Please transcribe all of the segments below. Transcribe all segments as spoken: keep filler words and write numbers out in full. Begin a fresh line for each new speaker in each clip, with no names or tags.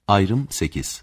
Ayrım sekiz.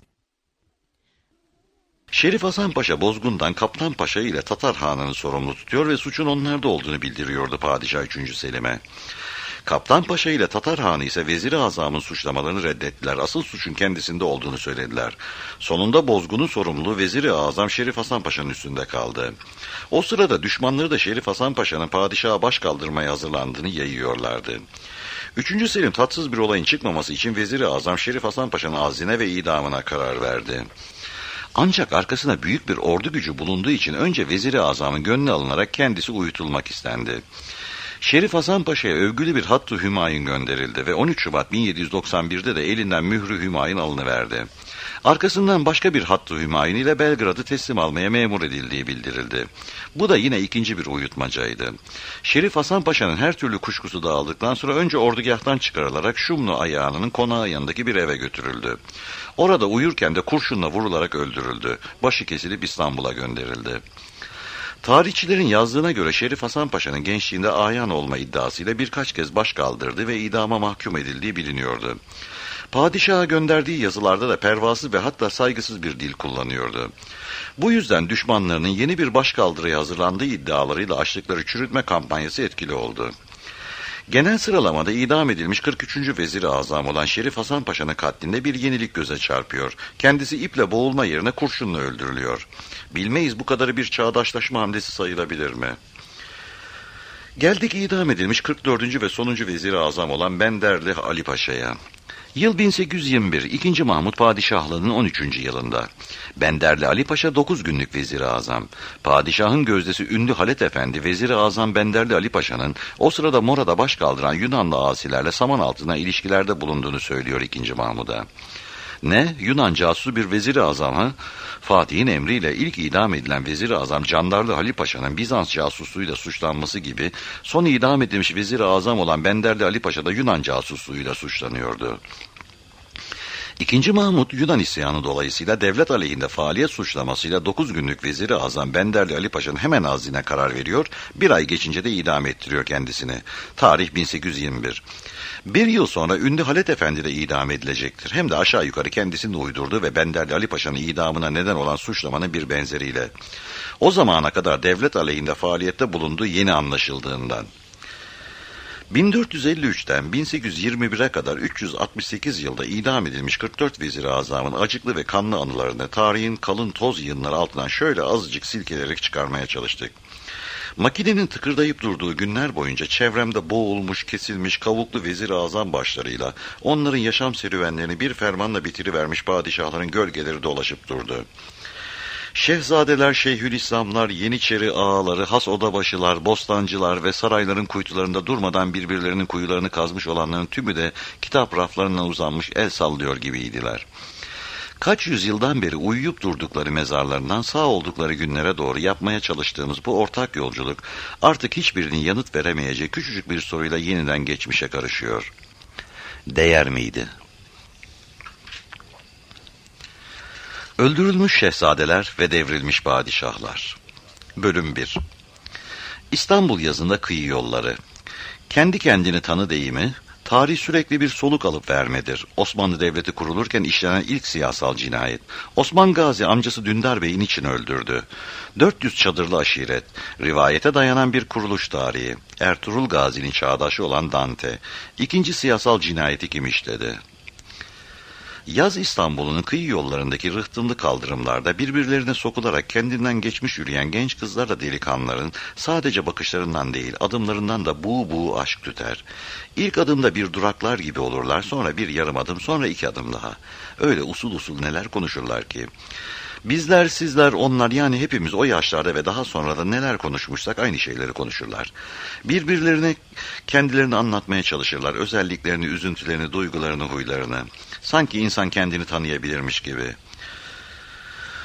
Şerif Hasan Paşa bozgundan Kaptan Paşa ile Tatar Hanı'nı sorumlu tutuyor ve suçun onlarda olduğunu bildiriyordu Padişah üçüncü Selim'e. Kaptan Paşa ile Tatar Hanı ise Vezir-i Azam'ın suçlamalarını reddettiler. Asıl suçun kendisinde olduğunu söylediler. Sonunda bozgunun sorumluluğu Vezir-i Azam Şerif Hasan Paşa'nın üstünde kaldı. O sırada düşmanları da Şerif Hasan Paşa'nın padişaha baş kaldırmaya hazırlandığını yayıyorlardı. üçüncü Selim tatsız bir olayın çıkmaması için Vezir-i Azam Şerif Hasan Paşa'nın azline ve idamına karar verdi. Ancak arkasında büyük bir ordu gücü bulunduğu için önce Vezir-i Azam'ın gönlü alınarak kendisi uyutulmak istendi. Şerif Hasan Paşa'ya övgülü bir hattı hümayun gönderildi ve on üç Şubat bin yedi yüz doksan bir'de de elinden mührü hümayun alınıverdi. Arkasından başka bir hattı hümayun ile Belgrad'ı teslim almaya memur edildiği bildirildi. Bu da yine ikinci bir uyutmacaydı. Şerif Hasan Paşa'nın her türlü kuşkusu dağıldıktan sonra önce ordugahtan çıkarılarak Şumlu ayağının konağı yanındaki bir eve götürüldü. Orada uyurken de kurşunla vurularak öldürüldü. Başı kesilip İstanbul'a gönderildi. Tarihçilerin yazdığına göre Şerif Hasan Paşa'nın gençliğinde ayan olma iddiasıyla birkaç kez baş kaldırdı ve idama mahkum edildiği biliniyordu. Padişaha gönderdiği yazılarda da pervasız ve hatta saygısız bir dil kullanıyordu. Bu yüzden düşmanlarının yeni bir başkaldırıya hazırlandığı iddialarıyla açtıkları çürütme kampanyası etkili oldu. Genel sıralamada idam edilmiş kırk üçüncü Vezir-i Azam olan Şerif Hasan Paşa'nın katlinde bir yenilik göze çarpıyor. Kendisi iple boğulma yerine kurşunla öldürülüyor. Bilmeyiz bu kadarı bir çağdaşlaşma hamlesi sayılabilir mi? Geldik idam edilmiş kırk dördüncü ve sonuncu Vezir-i Azam olan Benderli Ali Paşa'ya. Yıl bin sekiz yüz yirmi bir, ikinci Mahmut Padişahlığı'nın on üçüncü yılında. Benderli Ali Paşa dokuz günlük Vezir-i Azam. Padişahın gözdesi ünlü Halet Efendi, Vezir-i Azam Benderli Ali Paşa'nın o sırada Mora'da baş kaldıran Yunanlı asilerle saman altına ilişkilerde bulunduğunu söylüyor ikinci Mahmud'a. Ne? Yunan casusu bir Vezir-i Azam ha? Fatih'in emriyle ilk idam edilen Vezir-i Azam Candarlı Ali Paşa'nın Bizans casusluğuyla suçlanması gibi son idam edilmiş Vezir-i Azam olan Benderli Ali Paşa da Yunan casusluğuyla suçlanıyordu. İkinci Mahmut Yunan isyanı dolayısıyla devlet aleyhinde faaliyet suçlamasıyla dokuz günlük Vezir-i Azam Benderli Ali Paşa'nın hemen azline karar veriyor, bir ay geçince de idam ettiriyor kendisini. Tarih bin sekiz yüz yirmi bir. Bir yıl sonra ünlü Halet Efendi de idam edilecektir. Hem de aşağı yukarı kendisini uydurdu ve Benderli Ali Paşa'nın idamına neden olan suçlamanın bir benzeriyle. O zamana kadar devlet aleyhinde faaliyette bulunduğu yeni anlaşıldığından. bin dört yüz elli üç'ten bin sekiz yüz yirmi bir'e kadar üç yüz altmış sekiz yılda idam edilmiş kırk dört Vezir-i Azam'ın acıklı ve kanlı anılarını tarihin kalın toz yığınları altından şöyle azıcık silkelerek çıkarmaya çalıştık. Makinenin tıkırdayıp durduğu günler boyunca çevremde boğulmuş, kesilmiş, kavuklu Vezir-i Azam başlarıyla onların yaşam serüvenlerini bir fermanla bitirivermiş padişahların gölgeleri dolaşıp durdu. Şehzadeler, Şeyhülislamlar, Yeniçeri ağaları, has odabaşılar, bostancılar ve sarayların kuytularında durmadan birbirlerinin kuyularını kazmış olanların tümü de kitap raflarına uzanmış el sallıyor gibiydiler. Kaç yüzyıldan beri uyuyup durdukları mezarlarından sağ oldukları günlere doğru yapmaya çalıştığımız bu ortak yolculuk artık hiçbirinin yanıt veremeyeceği küçücük bir soruyla yeniden geçmişe karışıyor. Değer miydi? Öldürülmüş şehzadeler ve devrilmiş padişahlar. Bölüm bir. İstanbul yazında kıyı yolları. Kendi kendini tanı deyimi, tarih sürekli bir soluk alıp vermedir. Osmanlı Devleti kurulurken işlenen ilk siyasal cinayet. Osman Gazi amcası Dündar Bey'in için öldürdü. dört yüz çadırlı aşiret, rivayete dayanan bir kuruluş tarihi. Ertuğrul Gazi'nin çağdaşı olan Dante. İkinci siyasal cinayeti kim işledi? Yaz İstanbul'un kıyı yollarındaki rıhtımlı kaldırımlarda birbirlerine sokularak kendinden geçmiş yürüyen genç kızlarla delikanlıların sadece bakışlarından değil adımlarından da buğu buğu aşk tüter. İlk adımda bir duraklar gibi olurlar, sonra bir yarım adım, sonra iki adım daha. Öyle usul usul neler konuşurlar ki. Bizler, sizler, onlar, yani hepimiz o yaşlarda ve daha sonra da neler konuşmuşsak aynı şeyleri konuşurlar. Birbirlerine kendilerini anlatmaya çalışırlar. Özelliklerini, üzüntülerini, duygularını, huylarını. Sanki insan kendini tanıyabilirmiş gibi.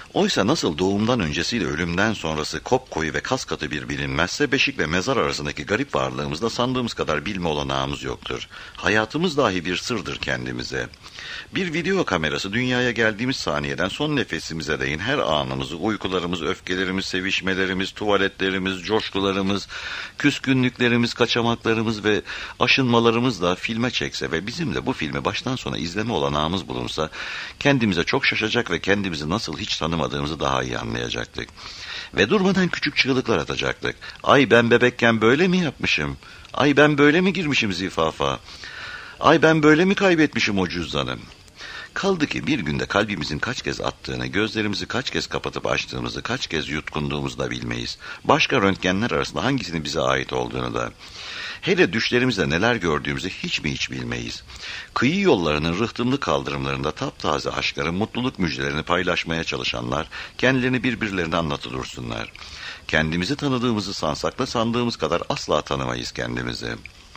Oysa nasıl doğumdan öncesiyle ölümden sonrası kopkoyu ve kas katı bir bilinmezse, beşik ve mezar arasındaki garip varlığımızda sandığımız kadar bilme olanağımız yoktur. Hayatımız dahi bir sırdır kendimize. Bir video kamerası dünyaya geldiğimiz saniyeden son nefesimize değin her anımızı, uykularımız, öfkelerimiz, sevişmelerimiz, tuvaletlerimiz, coşkularımız, küskünlüklerimiz, kaçamaklarımız ve aşınmalarımızla filme çekse ve bizim de bu filmi baştan sona izleme olanağımız bulunsa, kendimize çok şaşacak ve kendimizi nasıl hiç tanımadığımızı daha iyi anlayacaktık. Ve durmadan küçük çığlıklar atacaktık. Ay ben bebekken böyle mi yapmışım? Ay ben böyle mi girmişim zifafa? Ay ben böyle mi kaybetmişim o cüzdanı? Kaldı ki bir günde kalbimizin kaç kez attığını, gözlerimizi kaç kez kapatıp açtığımızı, kaç kez yutkunduğumuzu da bilmeyiz. Başka röntgenler arasında hangisinin bize ait olduğunu da. Hele düşlerimizde neler gördüğümüzü hiç mi hiç bilmeyiz. Kıyı yollarının rıhtımlı kaldırımlarında taptaze aşkların mutluluk müjdelerini paylaşmaya çalışanlar, kendilerini birbirlerine anlatı dursunlar. Kendimizi tanıdığımızı sansak da sandığımız kadar asla tanımayız kendimizi.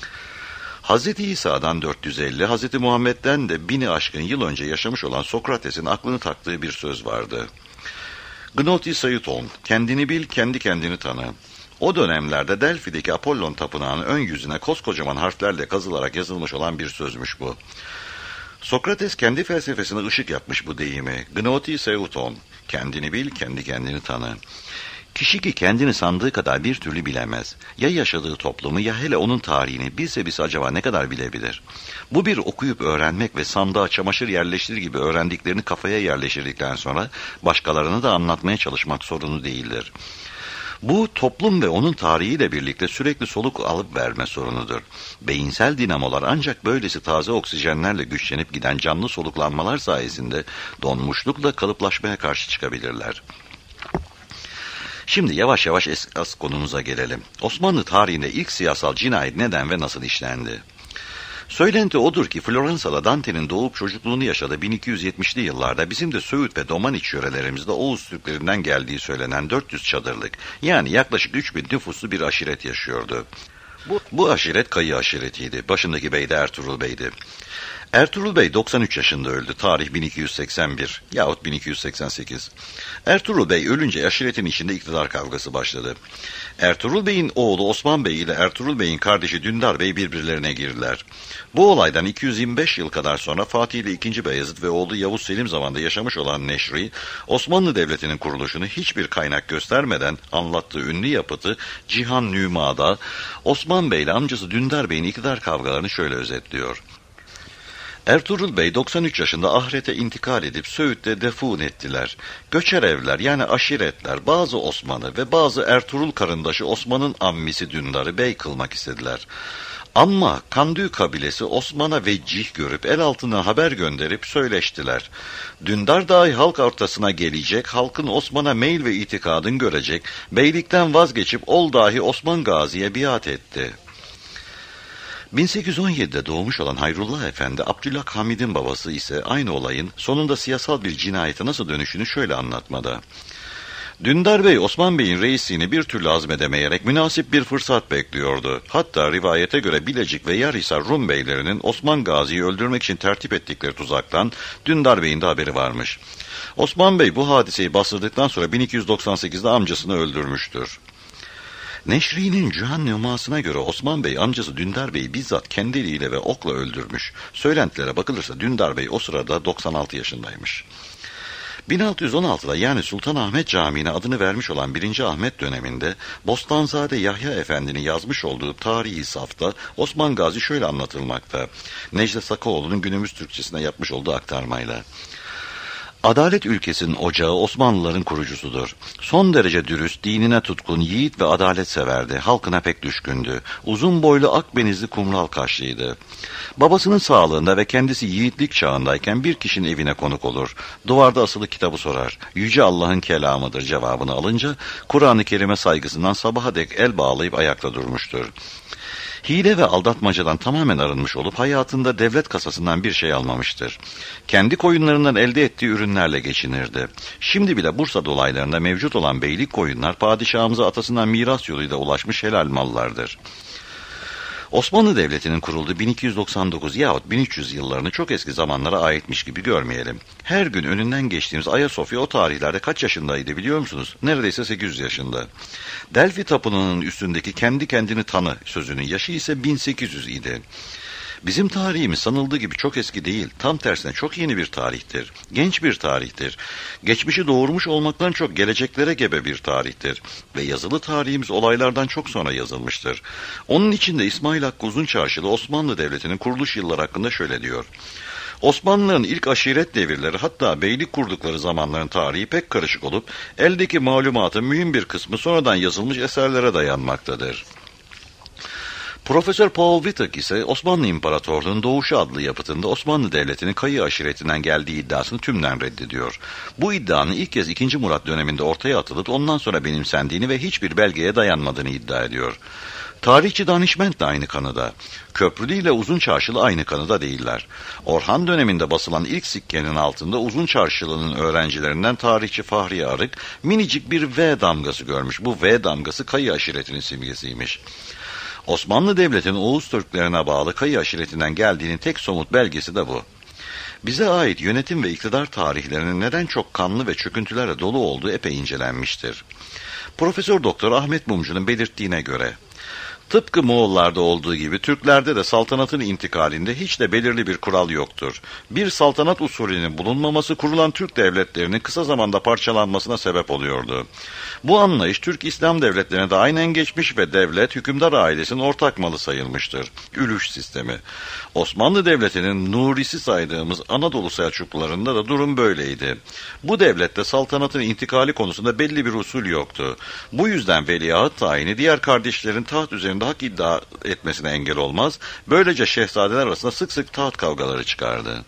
Hazreti İsa'dan dört yüz elli, Hazreti Muhammed'den de bini aşkın yıl önce yaşamış olan Sokrates'in aklını taktığı bir söz vardı. Gnotiseiton, kendini bil, kendi kendini tanı. O dönemlerde Delfi'deki Apollon tapınağının ön yüzüne koskocaman harflerle kazılarak yazılmış olan bir sözmüş bu. Sokrates kendi felsefesine ışık yapmış bu deyimi. Gnotiseiton, kendini bil, kendi kendini tanı. Kişi ki kendini sandığı kadar bir türlü bilemez. Ya yaşadığı toplumu ya hele onun tarihini bilse bilse acaba ne kadar bilebilir? Bu bir okuyup öğrenmek ve sandığa çamaşır yerleştirir gibi öğrendiklerini kafaya yerleştirdikten sonra başkalarına da anlatmaya çalışmak sorunu değildir. Bu toplum ve onun tarihiyle birlikte sürekli soluk alıp verme sorunudur. Beyinsel dinamolar ancak böylesi taze oksijenlerle güçlenip giden canlı soluklanmalar sayesinde donmuşlukla kalıplaşmaya karşı çıkabilirler. Şimdi yavaş yavaş esas konumuza gelelim. Osmanlı tarihinde ilk siyasal cinayet neden ve nasıl işlendi? Söylenti odur ki Floransa'da Dante'nin doğup çocukluğunu yaşadığı bin iki yüz yetmişli yıllarda bizim de Söğüt ve Domaniç yörelerimizde Oğuz Türklerinden geldiği söylenen dört yüz çadırlık, yani yaklaşık üç bin nüfuslu bir aşiret yaşıyordu. Bu, bu aşiret Kayı aşiretiydi. Başındaki bey de Ertuğrul Bey'di. Ertuğrul Bey doksan üç yaşında öldü. Tarih bin iki yüz seksen bir yahut bin iki yüz seksen sekiz. Ertuğrul Bey ölünce aşiretin içinde iktidar kavgası başladı. Ertuğrul Bey'in oğlu Osman Bey ile Ertuğrul Bey'in kardeşi Dündar Bey birbirlerine girdiler. Bu olaydan iki yüz yirmi beş yıl kadar sonra Fatih ile ikinci. Beyazıt ve oğlu Yavuz Selim zamanında yaşamış olan Neşri, Osmanlı Devleti'nin kuruluşunu hiçbir kaynak göstermeden anlattığı ünlü yapıtı Cihan Nüma'da Osman Bey ile amcası Dündar Bey'in iktidar kavgalarını şöyle özetliyor. Ertuğrul Bey doksan üç yaşında ahirete intikal edip Söğüt'te defun ettiler. Göçer evler yani aşiretler bazı Osman'ı ve bazı Ertuğrul karındaşı Osman'ın ammisi Dündar'ı bey kılmak istediler. Ama Kandü kabilesi Osman'a veccih görüp el altına haber gönderip söyleştiler. Dündar dahi halk ortasına gelecek, halkın Osman'a meyil ve itikadın görecek, beylikten vazgeçip ol dahi Osman Gazi'ye biat etti. bin sekiz yüz on yedide doğmuş olan Hayrullah Efendi, Abdülhamid'in babası ise aynı olayın sonunda siyasal bir cinayete nasıl dönüşünü şöyle anlatmada. Dündar Bey, Osman Bey'in reisliğini bir türlü hazmedemeyerek münasip bir fırsat bekliyordu. Hatta rivayete göre Bilecik ve Yarhisar Rum beylerinin Osman Gazi'yi öldürmek için tertip ettikleri tuzaktan Dündar Bey'in de haberi varmış. Osman Bey bu hadiseyi bastırdıktan sonra bin iki yüz doksan sekizde amcasını öldürmüştür. Neşri'nin Cihan Nüması'na göre Osman Bey amcası Dündar Bey'i bizzat kendi eliyle ve okla öldürmüş. Söylentilere bakılırsa Dündar Bey o sırada doksan altı yaşındaymış. bin altı yüz on altıda yani Sultanahmet Camii'ne adını vermiş olan birinci. Ahmet döneminde Bostanzade Yahya Efendi'nin yazmış olduğu tarihi safta Osman Gazi şöyle anlatılmakta. Necdet Sakaoğlu'nun günümüz Türkçesine yapmış olduğu aktarmayla. Adalet ülkesinin ocağı Osmanlıların kurucusudur. Son derece dürüst, dinine tutkun, yiğit ve adalet severdi. Halkına pek düşkündü. Uzun boylu akbenizli kumral kaşlıydı. Babasının sağlığında ve kendisi yiğitlik çağındayken bir kişinin evine konuk olur. Duvarda asılı kitabı sorar. Yüce Allah'ın kelamıdır cevabını alınca Kur'an-ı Kerim'e saygısından sabaha dek el bağlayıp ayakta durmuştur. Hile ve aldatmacadan tamamen arınmış olup hayatında devlet kasasından bir şey almamıştır. Kendi koyunlarından elde ettiği ürünlerle geçinirdi. Şimdi bile Bursa dolaylarında mevcut olan beylik koyunlar padişahımıza atasından miras yoluyla ulaşmış helal mallardır. Osmanlı Devleti'nin kurulduğu bin iki yüz doksan dokuz yahut bin üç yüz yıllarını çok eski zamanlara aitmiş gibi görmeyelim. Her gün önünden geçtiğimiz Ayasofya o tarihlerde kaç yaşındaydı biliyor musunuz? Neredeyse sekiz yüz yaşında. Delphi Tapınağı'nın üstündeki kendi kendini tanı sözünün yaşı ise bin sekiz yüz idi. Bizim tarihimiz sanıldığı gibi çok eski değil, tam tersine çok yeni bir tarihtir. Genç bir tarihtir. Geçmişi doğurmuş olmaktan çok geleceklere gebe bir tarihtir. Ve yazılı tarihimiz olaylardan çok sonra yazılmıştır. Onun için de İsmail Hakkı Uzunçarşılı Osmanlı Devleti'nin kuruluş yılları hakkında şöyle diyor. Osmanlıların ilk aşiret devirleri, hatta beylik kurdukları zamanların tarihi pek karışık olup eldeki malumatın mühim bir kısmı sonradan yazılmış eserlere dayanmaktadır. Profesör Paul Wittek ise Osmanlı İmparatorluğu'nun Doğuşu adlı yapıtında Osmanlı Devleti'nin Kayı aşiretinden geldiği iddiasını tümden reddediyor. Bu iddianın ilk kez ikinci. Murat döneminde ortaya atılıp ondan sonra benimsendiğini ve hiçbir belgeye dayanmadığını iddia ediyor. Tarihçi Danişment de aynı kanıda. Köprülü ile Uzunçarşılı aynı kanıda değiller. Orhan döneminde basılan ilk sikkenin altında Uzunçarşılı'nın öğrencilerinden tarihçi Fahri Arık minicik bir V damgası görmüş. Bu V damgası Kayı aşiretinin simgesiymiş. Osmanlı Devleti'nin Oğuz Türklerine bağlı Kayı aşiretinden geldiğinin tek somut belgesi de bu. Bize ait yönetim ve iktidar tarihlerinin neden çok kanlı ve çöküntülerle dolu olduğu epey incelenmiştir. Profesör Doktor Ahmet Mumcu'nun belirttiğine göre, tıpkı Moğollarda olduğu gibi Türklerde de saltanatın intikalinde hiç de belirli bir kural yoktur. Bir saltanat usulünün bulunmaması kurulan Türk devletlerinin kısa zamanda parçalanmasına sebep oluyordu. Bu anlayış Türk İslam devletlerine de aynen geçmiş ve devlet hükümdar ailesinin ortak malı sayılmıştır. Ülüş sistemi. Osmanlı Devleti'nin Nurisi saydığımız Anadolu Selçuklularında da durum böyleydi. Bu devlette saltanatın intikali konusunda belli bir usul yoktu. Bu yüzden veliaht tayini diğer kardeşlerin taht üzerinde hak iddia etmesine engel olmaz. Böylece şehzadeler arasında sık sık taht kavgaları çıkardı.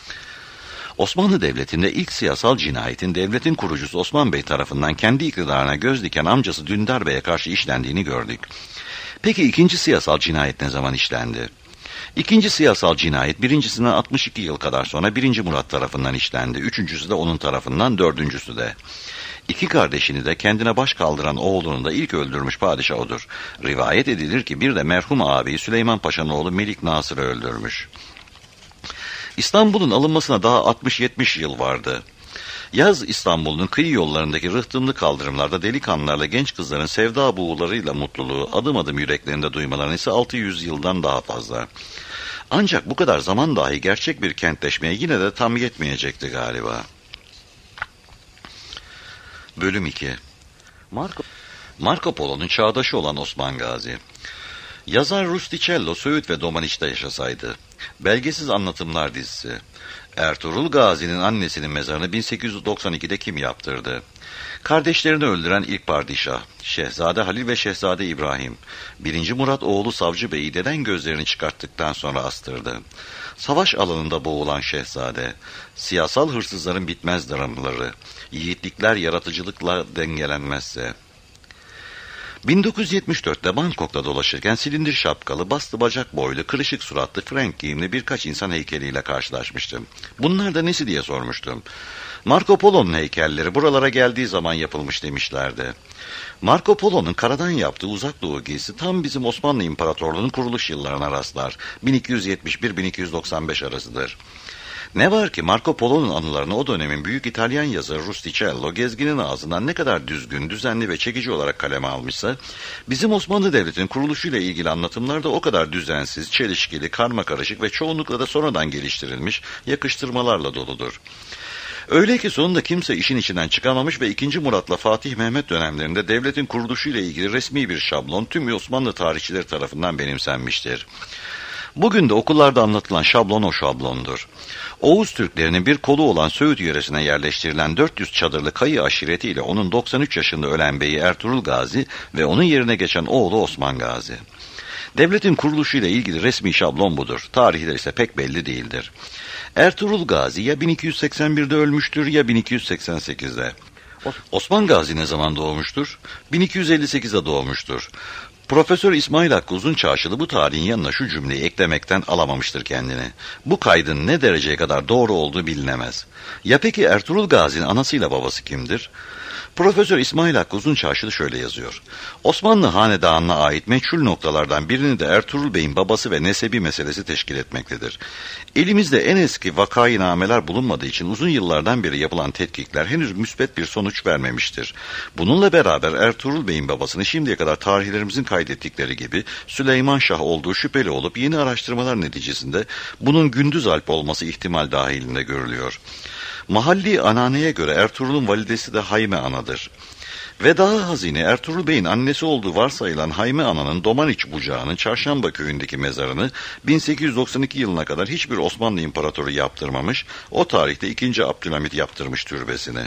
Osmanlı Devleti'nde ilk siyasal cinayetin devletin kurucusu Osman Bey tarafından kendi iktidarına göz diken amcası Dündar Bey'e karşı işlendiğini gördük. Peki ikinci siyasal cinayet ne zaman işlendi? İkinci siyasal cinayet birincisinden altmış iki yıl kadar sonra birinci. Murat tarafından işlendi. Üçüncüsü de onun tarafından, dördüncüsü de. İki kardeşini de kendine baş kaldıran oğlunu da ilk öldürmüş padişah odur. Rivayet edilir ki bir de merhum ağabeyi Süleyman Paşa'nın oğlu Melik Nasır'ı öldürmüş. İstanbul'un alınmasına daha altmış yetmiş yıl vardı. Yaz İstanbul'un kıyı yollarındaki rıhtımlı kaldırımlarda delikanlılarla genç kızların sevda buğularıyla mutluluğu adım adım yüreklerinde duymalarını ise altı yüz yıldan daha fazla. Ancak bu kadar zaman dahi gerçek bir kentleşmeye yine de tam yetmeyecekti galiba. Bölüm iki. Marco, Marco Polo'nun çağdaşı olan Osman Gazi. Yazar Rusticello Söğüt ve Domaniç'te yaşasaydı. Belgesiz anlatımlar dizisi. Ertuğrul Gazi'nin annesinin mezarını bin sekiz yüz doksan ikide kim yaptırdı? Kardeşlerini öldüren ilk padişah, Şehzade Halil ve Şehzade İbrahim. birinci. Murat oğlu Savcı Bey'i deden gözlerini çıkarttıktan sonra astırdı. Savaş alanında boğulan şehzade, siyasal hırsızların bitmez dramları, yiğitlikler yaratıcılıkla dengelenmezse. bin dokuz yüz yetmiş dörtte Bangkok'ta dolaşırken silindir şapkalı, bastı bacak boylu, kırışık suratlı, Frank giyimli birkaç insan heykeliyle karşılaşmıştım. Bunlar da nesi diye sormuştum. Marco Polo'nun heykelleri buralara geldiği zaman yapılmış demişlerdi. Marco Polo'nun karadan yaptığı Uzak Doğu gezisi tam bizim Osmanlı İmparatorluğu'nun kuruluş yıllarına rastlar. bin iki yüz yetmiş bir bin iki yüz doksan beş arasıdır. Ne var ki Marco Polo'nun anılarını o dönemin büyük İtalyan yazarı Rusticello gezginin ağzından ne kadar düzgün, düzenli ve çekici olarak kaleme almışsa, bizim Osmanlı Devleti'nin kuruluşuyla ilgili anlatımlar da o kadar düzensiz, çelişkili, karmakarışık ve çoğunlukla da sonradan geliştirilmiş yakıştırmalarla doludur. Öyle ki sonunda kimse işin içinden çıkamamış ve ikinci. Murat'la Fatih Mehmet dönemlerinde devletin kuruluşuyla ilgili resmi bir şablon tüm Osmanlı tarihçileri tarafından benimsenmiştir. Bugün de okullarda anlatılan şablon o şablondur. Oğuz Türklerinin bir kolu olan Söğüt yöresine yerleştirilen dört yüz çadırlı Kayı aşiretiyle onun doksan üç yaşında ölen beyi Ertuğrul Gazi ve onun yerine geçen oğlu Osman Gazi. Devletin kuruluşuyla ilgili resmi şablon budur. Tarihler ise pek belli değildir. Ertuğrul Gazi ya bin iki yüz seksen birde ölmüştür ya bin iki yüz seksen sekizde. Osman Gazi ne zaman doğmuştur? bin iki yüz elli sekizde doğmuştur. Profesör İsmail Hakkı Uzunçarşılı bu tarihin yanına şu cümleyi eklemekten alamamıştır kendini. Bu kaydın ne dereceye kadar doğru olduğu bilinemez. Ya peki Ertuğrul Gazi'nin anasıyla babası kimdir? Profesör İsmail Hakkı Uzunçarşılı şöyle yazıyor. Osmanlı hanedanına ait meçhul noktalardan birini de Ertuğrul Bey'in babası ve nesebi meselesi teşkil etmektedir. Elimizde en eski vakainameler bulunmadığı için uzun yıllardan beri yapılan tetkikler henüz müsbet bir sonuç vermemiştir. Bununla beraber Ertuğrul Bey'in babasını şimdiye kadar tarihlerimizin kaydettikleri gibi Süleyman Şah olduğu şüpheli olup yeni araştırmalar neticesinde bunun Gündüz Alp olması ihtimal dahilinde görülüyor. Mahalli ananeye göre Ertuğrul'un validesi de Hayme Ana'dır. Ve daha hazine Ertuğrul Bey'in annesi olduğu varsayılan Hayme Ana'nın Domaniç Bucağı'nın Çarşamba köyündeki mezarını bin sekiz yüz doksan iki yılına kadar hiçbir Osmanlı İmparatoru yaptırmamış, o tarihte ikinci. Abdülhamit yaptırmış türbesini.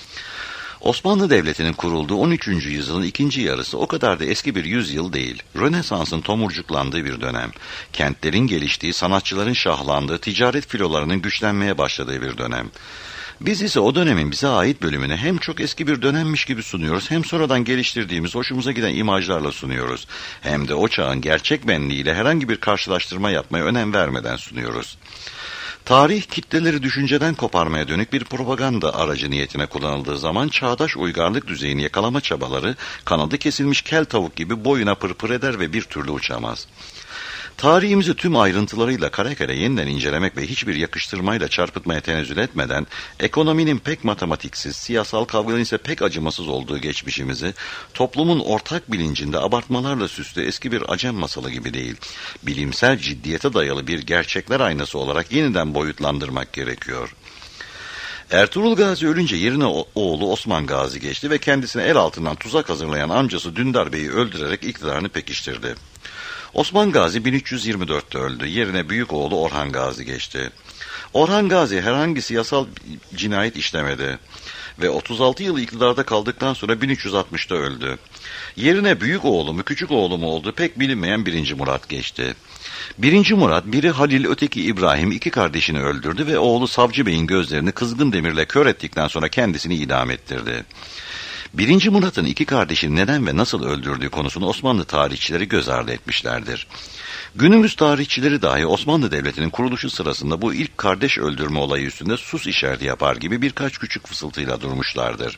Osmanlı Devleti'nin kurulduğu on üçüncü yüzyılın ikinci yarısı o kadar da eski bir yüzyıl değil. Rönesans'ın tomurcuklandığı bir dönem. Kentlerin geliştiği, sanatçıların şahlandığı, ticaret filolarının güçlenmeye başladığı bir dönem. Biz ise o dönemin bize ait bölümünü hem çok eski bir dönemmiş gibi sunuyoruz, hem sonradan geliştirdiğimiz hoşumuza giden imajlarla sunuyoruz. Hem de o çağın gerçek benliğiyle herhangi bir karşılaştırma yapmaya önem vermeden sunuyoruz. Tarih kitleleri düşünceden koparmaya dönük bir propaganda aracı niyetine kullanıldığı zaman çağdaş uygarlık düzeyini yakalama çabaları kanadı kesilmiş kel tavuk gibi boyuna pırpır eder ve bir türlü uçamaz. Tarihimizi tüm ayrıntılarıyla kare kare yeniden incelemek ve hiçbir yakıştırmayla çarpıtmaya tenezzül etmeden, ekonominin pek matematiksiz, siyasal kavgaların ise pek acımasız olduğu geçmişimizi, toplumun ortak bilincinde abartmalarla süslü eski bir acem masalı gibi değil, bilimsel ciddiyete dayalı bir gerçekler aynası olarak yeniden boyutlandırmak gerekiyor. Ertuğrul Gazi ölünce yerine oğlu Osman Gazi geçti ve kendisine el altından tuzak hazırlayan amcası Dündar Bey'i öldürerek iktidarını pekiştirdi. Osman Gazi bin üç yüz yirmi dörtte öldü. Yerine büyük oğlu Orhan Gazi geçti. Orhan Gazi herhangi siyasal cinayet işlemedi ve otuz altı yıl iktidarda kaldıktan sonra bin üç yüz altmışta öldü. Yerine büyük oğlu mu küçük oğlu mu oldu pek bilinmeyen birinci Murat geçti. Birinci Murat, biri Halil, öteki İbrahim, iki kardeşini öldürdü ve oğlu Savcı Bey'in gözlerini kızgın demirle kör ettikten sonra kendisini idam ettirdi. Birinci Murat'ın iki kardeşini neden ve nasıl öldürdüğü konusunu Osmanlı tarihçileri göz ardı etmişlerdir. Günümüz tarihçileri dahi Osmanlı Devleti'nin kuruluşu sırasında bu ilk kardeş öldürme olayı üstünde sus işareti yapar gibi birkaç küçük fısıltıyla durmuşlardır.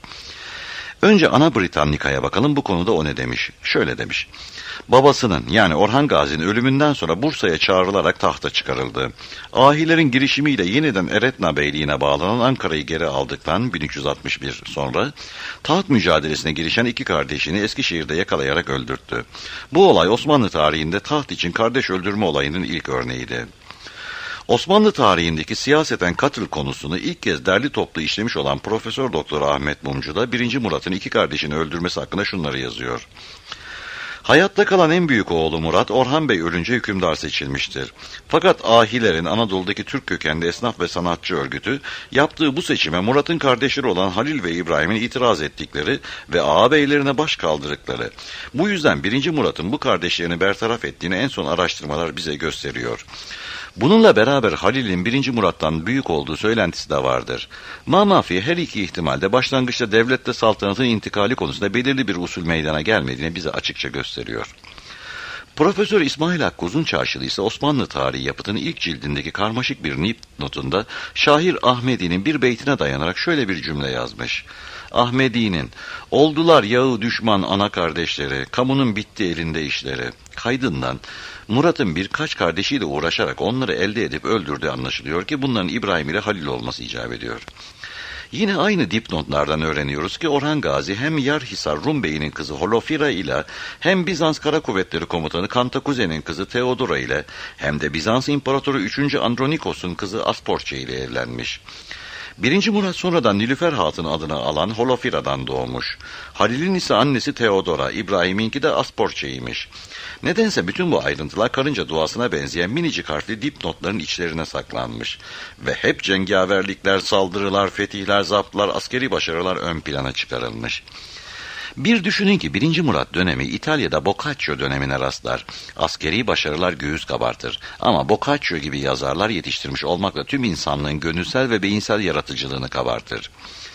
Önce Ana Britannica'ya bakalım, bu konuda o ne demiş? Şöyle demiş. Babasının yani Orhan Gazi'nin ölümünden sonra Bursa'ya çağrılarak tahta çıkarıldı. Ahilerin girişimiyle yeniden Eretna Beyliğine bağlanan Ankara'yı geri aldıktan bin üç yüz altmış bir sonra taht mücadelesine girişen iki kardeşini Eskişehir'de yakalayarak öldürttü. Bu olay Osmanlı tarihinde taht için kardeş öldürme olayının ilk örneğiydi. Osmanlı tarihindeki siyaseten katıl konusunu ilk kez derli toplu işlemiş olan Profesör Doktor Ahmet Mumcu da birinci Murat'ın iki kardeşini öldürmesi hakkında şunları yazıyor. Hayatta kalan en büyük oğlu Murat, Orhan Bey ölünce hükümdar seçilmiştir. Fakat ahilerin Anadolu'daki Türk kökenli esnaf ve sanatçı örgütü, yaptığı bu seçime Murat'ın kardeşleri olan Halil ve İbrahim'in itiraz ettikleri ve ağabeylerine baş kaldırdıkları. Bu yüzden birinci Murat'ın bu kardeşlerini bertaraf ettiğini en son araştırmalar bize gösteriyor. Bununla beraber Halil'in birinci Murat'tan büyük olduğu söylentisi de vardır. Mamafi her iki ihtimalde başlangıçta devlette saltanatın intikali konusunda belirli bir usul meydana gelmediğini bize açıkça gösteriyor. Profesör İsmail Hakkı Uzunçarşılı ise Osmanlı tarihi yapıtının ilk cildindeki karmaşık bir notunda Şahir Ahmedi'nin bir beytine dayanarak şöyle bir cümle yazmış. Ahmedi'nin, oldular yağı düşman ana kardeşleri, kamunun bitti elinde işleri. Kaydından Murat'ın birkaç kardeşiyle uğraşarak onları elde edip öldürdüğü anlaşılıyor ki bunların İbrahim ile Halil olması icap ediyor. Yine aynı dipnotlardan öğreniyoruz ki Orhan Gazi hem Yarhisar Rum Bey'inin kızı Holofira ile hem Bizans Kara Kuvvetleri Komutanı Kantakuze'nin kızı Teodora ile hem de Bizans İmparatoru üçüncü Andronikos'un kızı Asporçe ile evlenmiş. Birinci Murat sonradan Nilüfer Hatun adını alan Holofira'dan doğmuş. Halil'in ise annesi Teodora, İbrahim'inki de Asporçe'ymiş. Nedense bütün bu ayrıntılar karınca duasına benzeyen minicik harfli dipnotların içlerine saklanmış. Ve hep cengaverlikler, saldırılar, fetihler, zaptlar, askeri başarılar ön plana çıkarılmış. Bir düşünün ki birinci Murat dönemi İtalya'da Boccaccio dönemine rastlar. Askeri başarılar göğüs kabartır. Ama Boccaccio gibi yazarlar yetiştirmiş olmakla tüm insanlığın gönülsel ve beyinsel yaratıcılığını kabartır.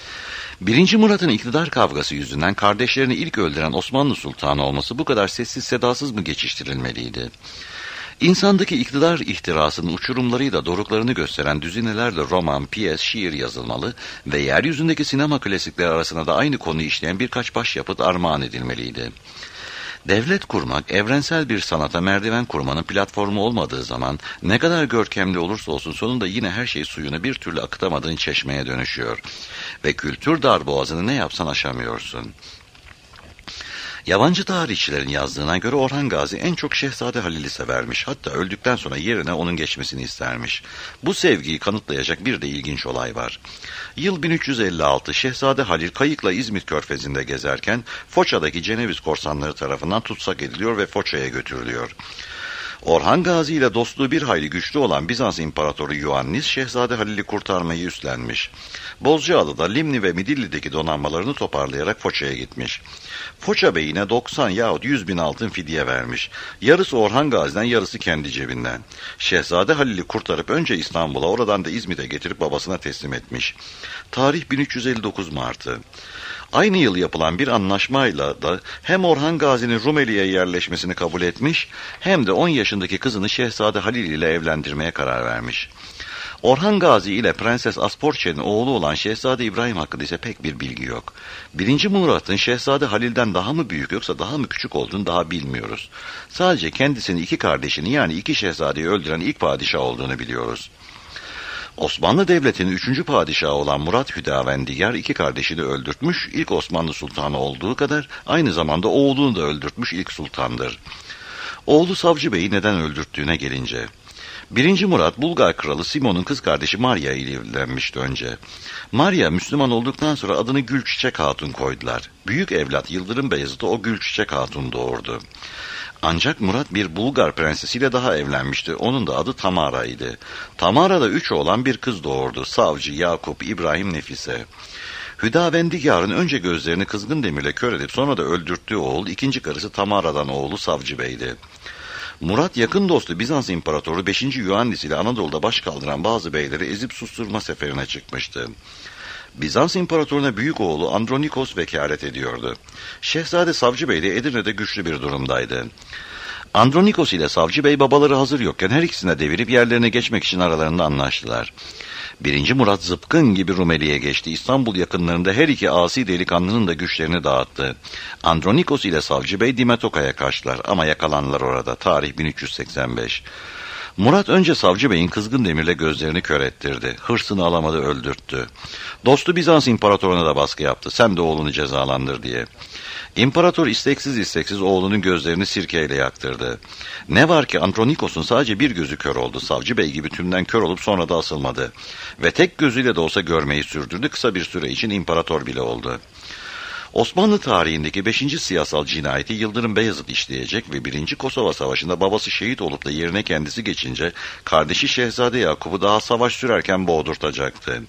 Birinci Murat'ın iktidar kavgası yüzünden kardeşlerini ilk öldüren Osmanlı Sultanı olması bu kadar sessiz sedasız mı geçiştirilmeliydi? İnsandaki iktidar ihtirasının uçurumlarıyla doruklarını gösteren düzinelerle roman, piyes, şiir yazılmalı ve yeryüzündeki sinema klasikleri arasında da aynı konuyu işleyen birkaç başyapıt armağan edilmeliydi. Devlet kurmak, evrensel bir sanata merdiven kurmanın platformu olmadığı zaman ne kadar görkemli olursa olsun sonunda yine her şey suyunu bir türlü akıtamadığın çeşmeye dönüşüyor. Ve kültür darboğazını ne yapsan aşamıyorsun. Yabancı tarihçilerin yazdığına göre Orhan Gazi en çok Şehzade Halil'i severmiş. Hatta öldükten sonra yerine onun geçmesini istermiş. Bu sevgiyi kanıtlayacak bir de ilginç olay var. Yıl bin üç yüz elli altı, Şehzade Halil kayıkla İzmit Körfezi'nde gezerken Foça'daki Ceneviz korsanları tarafından tutsak ediliyor ve Foça'ya götürülüyor. Orhan Gazi ile dostluğu bir hayli güçlü olan Bizans İmparatoru Ioannis, Şehzade Halil'i kurtarmayı üstlenmiş. Bozcaada'da Limni ve Midilli'deki donanmalarını toparlayarak Foça'ya gitmiş. Foça beyine doksan yahut yüz bin altın fidye vermiş. Yarısı Orhan Gazi'den, yarısı kendi cebinden. Şehzade Halil'i kurtarıp önce İstanbul'a, oradan da İzmit'e getirip babasına teslim etmiş. Tarih bin üç yüz elli dokuz Mart'ı. Aynı yıl yapılan bir anlaşmayla da hem Orhan Gazi'nin Rumeli'ye yerleşmesini kabul etmiş, hem de on yaşındaki kızını Şehzade Halil ile evlendirmeye karar vermiş. Orhan Gazi ile Prenses Asporçe'nin oğlu olan Şehzade İbrahim hakkında ise pek bir bilgi yok. Birinci Murat'ın Şehzade Halil'den daha mı büyük yoksa daha mı küçük olduğunu daha bilmiyoruz. Sadece kendisinin iki kardeşini, yani iki şehzadeyi öldüren ilk padişah olduğunu biliyoruz. Osmanlı Devleti'nin üçüncü padişahı olan Murat Hüdavendigar iki kardeşini öldürtmüş, ilk Osmanlı Sultanı olduğu kadar aynı zamanda oğlunu da öldürtmüş ilk sultandır. Oğlu Savcı Bey'i neden öldürttüğüne gelince, Birinci Murat, Bulgar kralı Simon'un kız kardeşi Maria ile evlenmişti önce. Maria Müslüman olduktan sonra adını Gülçiçek Hatun koydular. Büyük evlat Yıldırım Beyazıt'ı o Gülçiçek Hatun doğurdu. Ancak Murat bir Bulgar prensesiyle daha evlenmişti. Onun da adı Tamara idi. Tamara'da üç oğlan bir kız doğurdu. Savcı, Yakup, İbrahim, Nefise. Hüdavendigar'ın önce gözlerini kızgın demirle kör edip sonra da öldürttüğü oğul, ikinci karısı Tamara'dan oğlu Savcı Bey'di. Murat yakın dostu Bizans İmparatoru beşinci Ioannis ile Anadolu'da baş kaldıran bazı beyleri ezip susturma seferine çıkmıştı. Bizans İmparatoruna büyük oğlu Andronikos vekalet ediyordu. Şehzade Savcı Bey de Edirne'de güçlü bir durumdaydı. Andronikos ile Savcı Bey babaları hazır yokken her ikisine devirip yerlerine geçmek için aralarında anlaştılar. Birinci Murat zıpkın gibi Rumeli'ye geçti. İstanbul yakınlarında her iki asi delikanlının da güçlerini dağıttı. Andronikos ile Savcı Bey Dimetoka'ya kaçtılar ama yakalandılar orada. Tarih bin üç yüz seksen beş. Murat önce Savcı Bey'in kızgın demirle gözlerini kör ettirdi. Hırsını alamadı, öldürttü. Dostu Bizans İmparatoruna da baskı yaptı. Sen de oğlunu cezalandır diye. İmparator isteksiz isteksiz oğlunun gözlerini sirkeyle yaktırdı. Ne var ki Andronikos'un sadece bir gözü kör oldu. Savcı Bey gibi tümden kör olup sonra da asılmadı. Ve tek gözüyle de olsa görmeyi sürdürdü. Kısa bir süre için imparator bile oldu. Osmanlı tarihindeki beşinci siyasal cinayeti Yıldırım Beyazıt işleyecek ve birinci Kosova Savaşı'nda babası şehit olup da yerine kendisi geçince kardeşi Şehzade Yakup'u daha savaş sürerken boğdurtacaktı.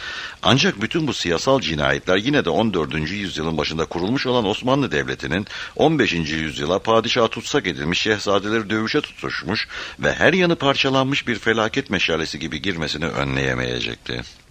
Ancak bütün bu siyasal cinayetler yine de on dördüncü yüzyılın başında kurulmuş olan Osmanlı Devleti'nin on beşinci yüzyıla padişaha tutsak edilmiş şehzadeleri dövüşe tutuşmuş ve her yanı parçalanmış bir felaket meşalesi gibi girmesini önleyemeyecekti.